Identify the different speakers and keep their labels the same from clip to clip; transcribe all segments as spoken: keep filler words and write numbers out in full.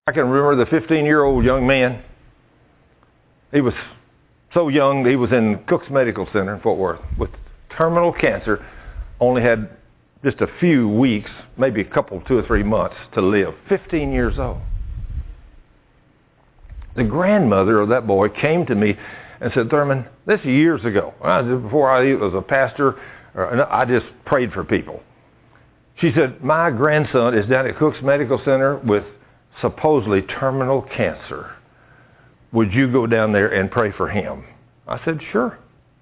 Speaker 1: I can remember the fifteen-year-old young man. He was so young, he was in Cook's Medical Center in Fort Worth with terminal cancer, only had just a few weeks, maybe a couple, two or three months to live. fifteen years old. The grandmother of that boy came to me and said, Thurman, this is years ago. Before I was a pastor, I just prayed for people. She said, my grandson is down at Cook's Medical Center with supposedly terminal cancer. Would you go down there and pray for him? I said, sure.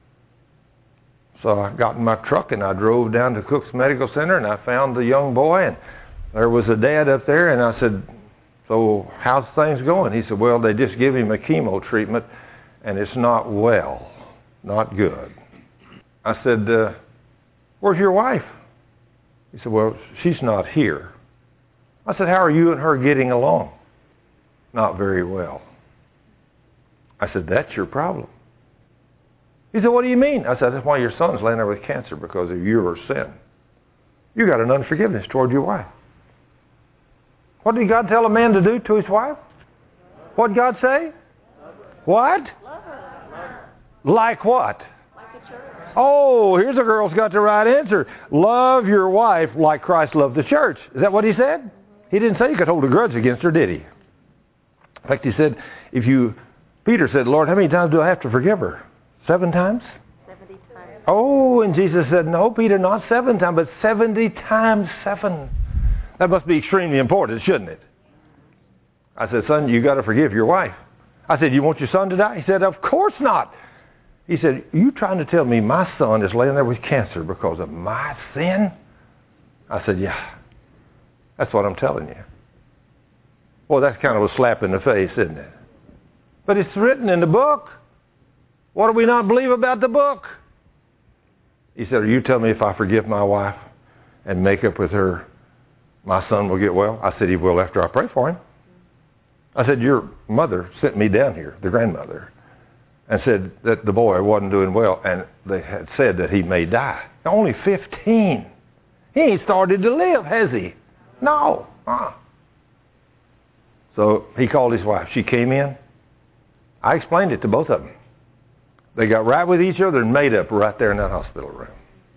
Speaker 1: So I got in my truck and I drove down to Cook's Medical Center and I found the young boy, and there was a dad up there, and I said, so how's things going? He said, well, they just give him a chemo treatment and it's not well, not good. I said, uh, where's your wife? He said, well, she's not here. I said, how are you and her getting along? Not very well. I said, that's your problem. He said, what do you mean? I said, that's why your son's laying there with cancer, because of your sin. You got an unforgiveness toward your wife. What did God tell a man to do to his wife? What did God say? What?
Speaker 2: Love her.
Speaker 1: Like what?
Speaker 2: Like the church.
Speaker 1: Oh, here's a girl's got the right answer. Love your wife like Christ loved the church. Is that what he said? He didn't say you could hold a grudge against her, did he? In fact, he said, if you, Peter said, Lord, how many times do I have to forgive her? Seven times?
Speaker 2: Seventy times.
Speaker 1: Oh, and Jesus said, no, Peter, not seven times, but seventy times seven. That must be extremely important, shouldn't it? I said, son, you got to forgive your wife. I said, you want your son to die? He said, of course not. He said, you trying to tell me my son is laying there with cancer because of my sin? I said, yeah. That's what I'm telling you. Well, that's kind of a slap in the face, isn't it? But it's written in the book. What do we not believe about the book? He said, are you telling me if I forgive my wife and make up with her, my son will get well? I said, he will after I pray for him. I said, your mother sent me down here, the grandmother, and said that the boy wasn't doing well, and they had said that he may die. Only fifteen. He ain't started to live, has he? No. Uh-uh. So he called his wife. She came in. I explained it to both of them. They got right with each other and made up right there in that hospital room.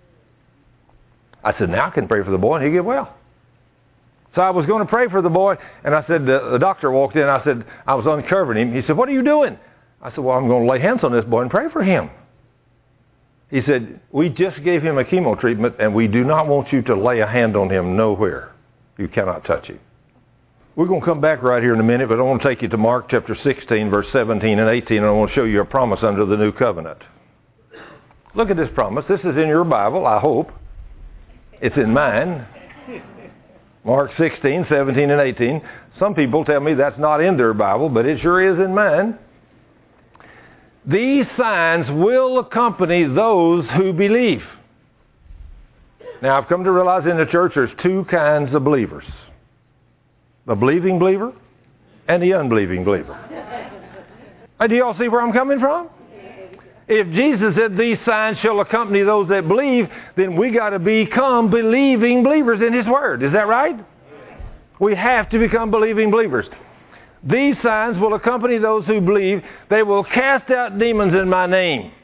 Speaker 1: I said, now I can pray for the boy and he'll get well. So I was going to pray for the boy, and I said, the, the doctor walked in. I said, I was uncovering him. He said, what are you doing? I said, well, I'm going to lay hands on this boy and pray for him. He said, we just gave him a chemo treatment, and we do not want you to lay a hand on him nowhere. You cannot touch him. We're going to come back right here in a minute, but I want to take you to Mark chapter sixteen, verse seventeen and eighteen, and I want to show you a promise under the new covenant. Look at this promise. This is in your Bible, I hope. It's in mine. Mark sixteen, seventeen, and eighteen. Some people tell me that's not in their Bible, but it sure is in mine. These signs will accompany those who believe. Now, I've come to realize in the church there's two kinds of believers. The believing believer and the unbelieving believer. Hey, do y'all see where I'm coming from? If Jesus said these signs shall accompany those that believe, then we got to become believing believers in His Word. Is that right? We have to become believing believers. These signs will accompany those who believe. They will cast out demons in my name.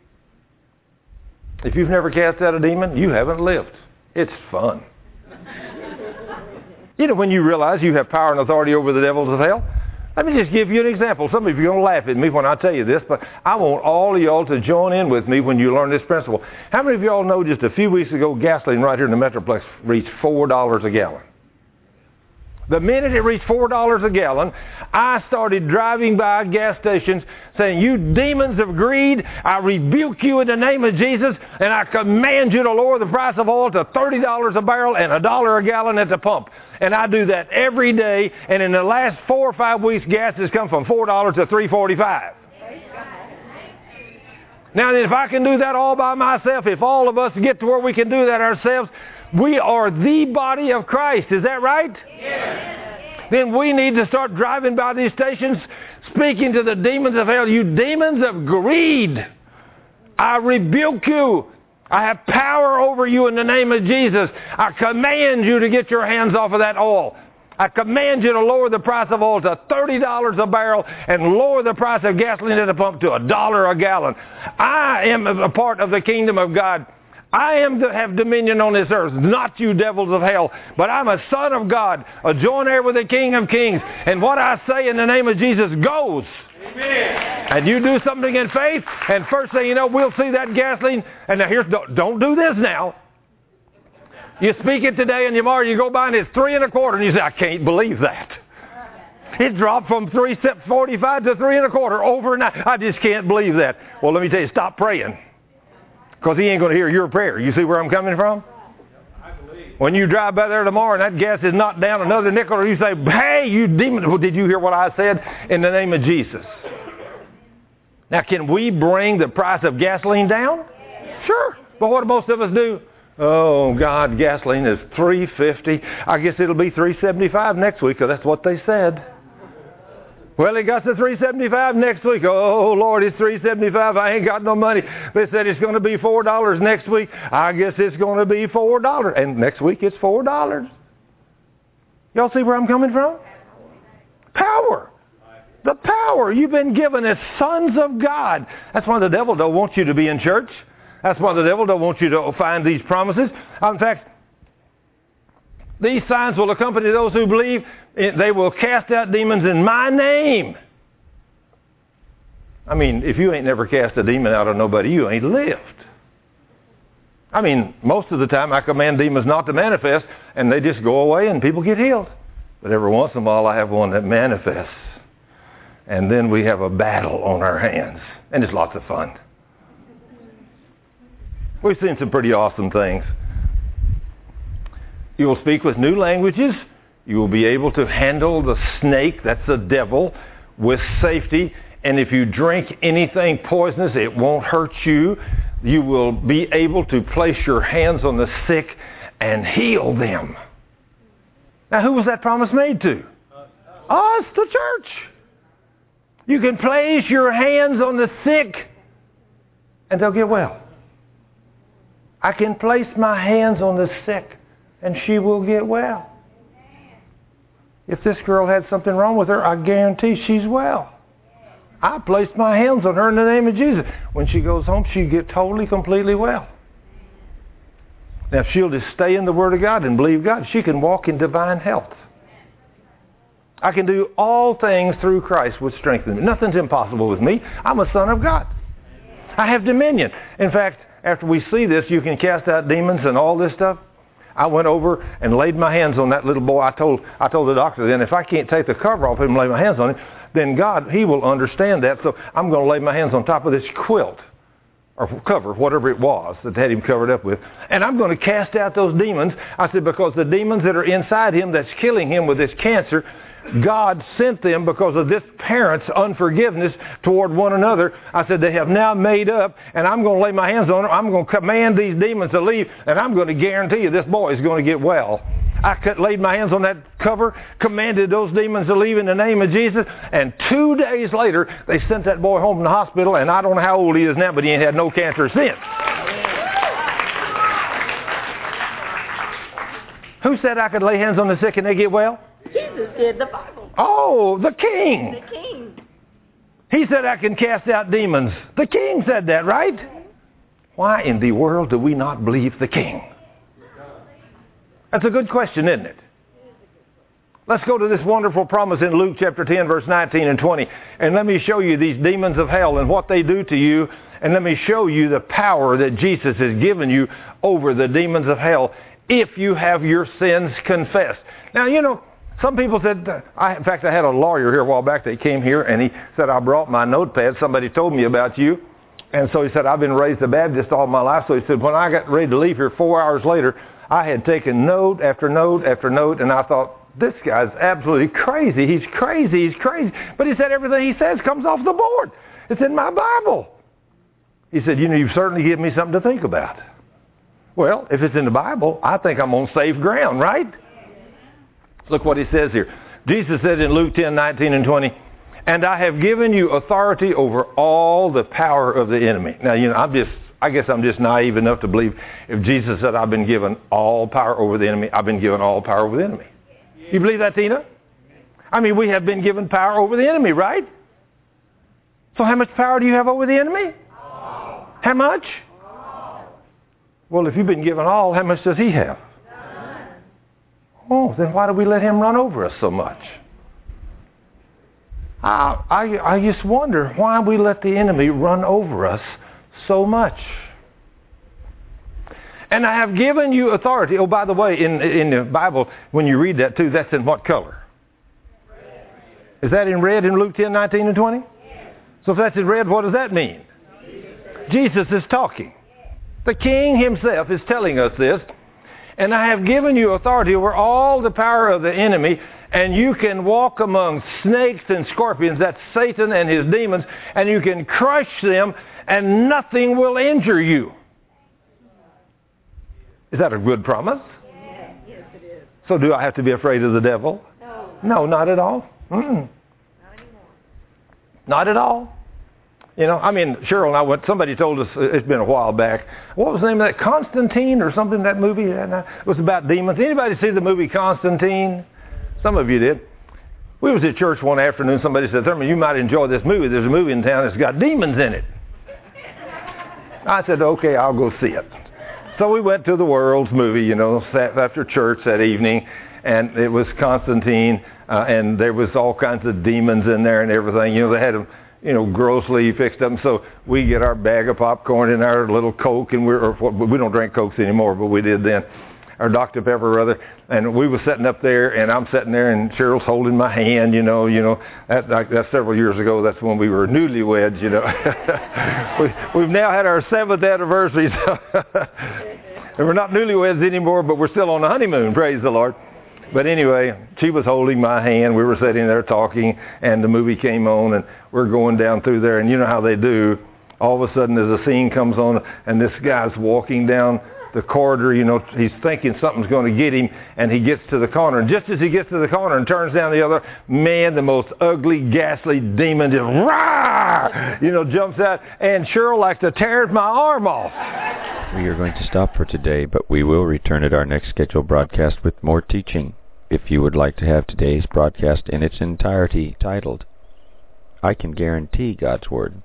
Speaker 1: If you've never cast out a demon, you haven't lived. It's fun. You know, when you realize you have power and authority over the devils of hell. Let me just give you an example. Some of you are going to laugh at me when I tell you this, but I want all of y'all to join in with me when you learn this principle. How many of y'all know just a few weeks ago, gasoline right here in the Metroplex reached four dollars a gallon? The minute it reached four dollars a gallon, I started driving by gas stations saying, you demons of greed, I rebuke you in the name of Jesus, and I command you to lower the price of oil to thirty dollars a barrel and a dollar a gallon at the pump. And I do that every day, and in the last four or five weeks, gas has come from four dollars to three forty-five. Now, if I can do that all by myself, if all of us get to where we can do that ourselves, we are the body of Christ. Is that right? Yes. Then we need to start driving by these stations, speaking to the demons of hell. You demons of greed, I rebuke you. I have power over you in the name of Jesus. I command you to get your hands off of that oil. I command you to lower the price of oil to thirty dollars a barrel and lower the price of gasoline at the pump to a dollar a gallon. I am a part of the kingdom of God. I am to have dominion on this earth, not you devils of hell, but I'm a son of God, a joint heir with the King of Kings. And what I say in the name of Jesus goes. Amen. And you do something in faith, and first thing you know, we'll see that gasoline. And now here's, don't, don't do this now. You speak it today and tomorrow you go by and it's three and a quarter and you say, I can't believe that. It dropped from three forty-five to three and a quarter overnight. I just can't believe that. Well, let me tell you, stop praying. Because he ain't going to hear your prayer. You see where I'm coming from? When you drive by there tomorrow and that gas is knocked down another nickel, or you say, hey, you demon, well, did you hear what I said? In the name of Jesus. Now, can we bring the price of gasoline down? Sure. But what do most of us do? Oh, God, gasoline is three fifty. I guess it'll be three seventy-five next week, because that's what they said. Well, it got to three seventy-five next week. Oh, Lord, it's three seventy-five. I ain't got no money. They said it's going to be four dollars next week. I guess it's going to be four dollars. And next week it's four dollars. Y'all see where I'm coming from? Power. The power you've been given as sons of God. That's why the devil don't want you to be in church. That's why the devil don't want you to find these promises. In fact, these signs will accompany those who believe. They will cast out demons in my name. I mean, if you ain't never cast a demon out of nobody, you ain't lived. I mean, most of the time I command demons not to manifest, and they just go away and people get healed. But every once in a while I have one that manifests. And then we have a battle on our hands. And it's lots of fun. We've seen some pretty awesome things. You will speak with new languages. You will be able to handle the snake, that's the devil, with safety. And if you drink anything poisonous, it won't hurt you. You will be able to place your hands on the sick and heal them. Now, who was that promise made to? Us, the church. You can place your hands on the sick and they'll get well. I can place my hands on the sick and she will get well. If this girl had something wrong with her, I guarantee she's well. I placed my hands on her in the name of Jesus. When she goes home, she'll get totally, completely well. Now, if she'll just stay in the Word of God and believe God, she can walk in divine health. I can do all things through Christ which strengthens me. Nothing's impossible with me. I'm a son of God. I have dominion. In fact, after we see this, you can cast out demons and all this stuff. I went over and laid my hands on that little boy. I told I told the doctor then, if I can't take the cover off him and lay my hands on him, then God, He will understand that. So I'm going to lay my hands on top of this quilt or cover, whatever it was that had him covered up with. And I'm going to cast out those demons. I said, because the demons that are inside him that's killing him with this cancer, God sent them because of this parent's unforgiveness toward one another. I said, they have now made up, and I'm going to lay my hands on them. I'm going to command these demons to leave, and I'm going to guarantee you this boy is going to get well. I cut, laid my hands on that cover, commanded those demons to leave in the name of Jesus, and two days later, they sent that boy home from the hospital, and I don't know how old he is now, but he ain't had no cancer since. Who said I could lay hands on the sick and they get well?
Speaker 2: Jesus did, the Bible.
Speaker 1: Oh, the King.
Speaker 2: The King.
Speaker 1: He said I can cast out demons. The King said that, right? Why in the world do we not believe the King? That's a good question, isn't it? Let's go to this wonderful promise in Luke chapter ten, verse nineteen and twenty. And let me show you these demons of hell and what they do to you. And let me show you the power that Jesus has given you over the demons of hell if you have your sins confessed. Now, you know, some people said, uh, I, in fact, I had a lawyer here a while back that came here, and he said, I brought my notepad. Somebody told me about you. And so he said, I've been raised a Baptist all my life. So he said, when I got ready to leave here four hours later, I had taken note after note after note, and I thought, this guy's absolutely crazy. He's crazy. He's crazy. But he said, everything he says comes off the board. It's in my Bible. He said, you know, you've certainly given me something to think about. Well, if it's in the Bible, I think I'm on safe ground, right? Look what he says here. Jesus said in Luke ten, nineteen and twenty, and I have given you authority over all the power of the enemy. Now, you know, I'm just, I guess I'm just naive enough to believe if Jesus said I've been given all power over the enemy, I've been given all power over the enemy. You believe that, Tina? I mean, we have been given power over the enemy, right? So how much power do you have over the enemy? All. How much? All. Well, if you've been given all, how much does he have? None. Oh, then why do we let him run over us so much? I, I, I just wonder why we let the enemy run over us so much. And I have given you authority. Oh, by the way, in, in the Bible, when you read that too, that's in what color? Red. Is that in red in Luke ten, nineteen, and twenty? Yes. So if that's in red, what does that mean? Jesus, Jesus is talking. The King himself is telling us this. And I have given you authority over all the power of the enemy, and you can walk among snakes and scorpions, that's Satan and his demons, and you can crush them, and nothing will injure you. Is that a good promise?
Speaker 2: Yes, yes it is.
Speaker 1: So do I have to be afraid of the devil?
Speaker 2: No.
Speaker 1: No, not at all. Mm.
Speaker 2: Not anymore.
Speaker 1: Not at all. You know, I mean, Cheryl and I went, somebody told us, it's been a while back, what was the name of that? Constantine or something, that movie? It was about demons. Anybody see the movie Constantine? Some of you did. We was at church one afternoon, somebody said, Thurman, you might enjoy this movie. There's a movie in town that's got demons in it. I said, okay, I'll go see it. So we went to the World's movie, you know, sat after church that evening, and it was Constantine, uh, and there was all kinds of demons in there and everything. You know, they had them, you know, grossly fixed up. So we get our bag of popcorn and our little Coke, and we're, or we don't drink Cokes anymore, but we did then. Our Doctor Pepper or other, and we were sitting up there, and I'm sitting there, and Cheryl's holding my hand, you know, you know, that, like, that's several years ago. That's when we were newlyweds, you know. we, we've now had our seventh anniversary, so and we're not newlyweds anymore, but we're still on the honeymoon, praise the Lord. But anyway, she was holding my hand, we were sitting there talking, and the movie came on, and we're going down through there, and you know how they do. All of a sudden, as a scene comes on, and this guy's walking down the corridor, you know, he's thinking something's going to get him, and he gets to the corner. And just as he gets to the corner and turns down the other, man, the most ugly, ghastly demon just, rah, you know, jumps out, and Cheryl like to tear my arm off.
Speaker 3: We are going to stop for today, but we will return at our next scheduled broadcast with more teaching. If you would like to have today's broadcast in its entirety titled, I Can Guarantee God's Word,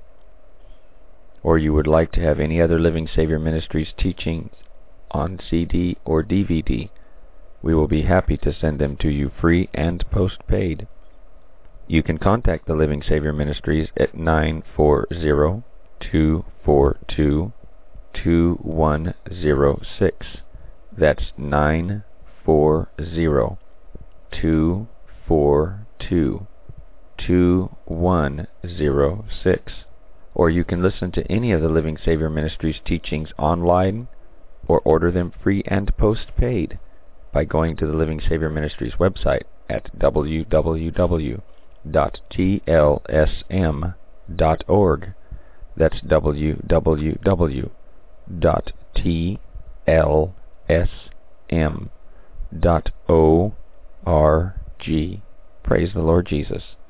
Speaker 3: or you would like to have any other Living Savior Ministries teachings on C D or D V D, we will be happy to send them to you free and postpaid. You can contact the Living Savior Ministries at nine four zero, two four two, two one zero six. That's nine four zero, two four two, two one zero six. Or you can listen to any of the Living Savior Ministries teachings online, or order them free and postpaid by going to the Living Savior Ministries website at w w w dot t l s m dot org. That's w w w dot t l s m dot org. Praise the Lord Jesus.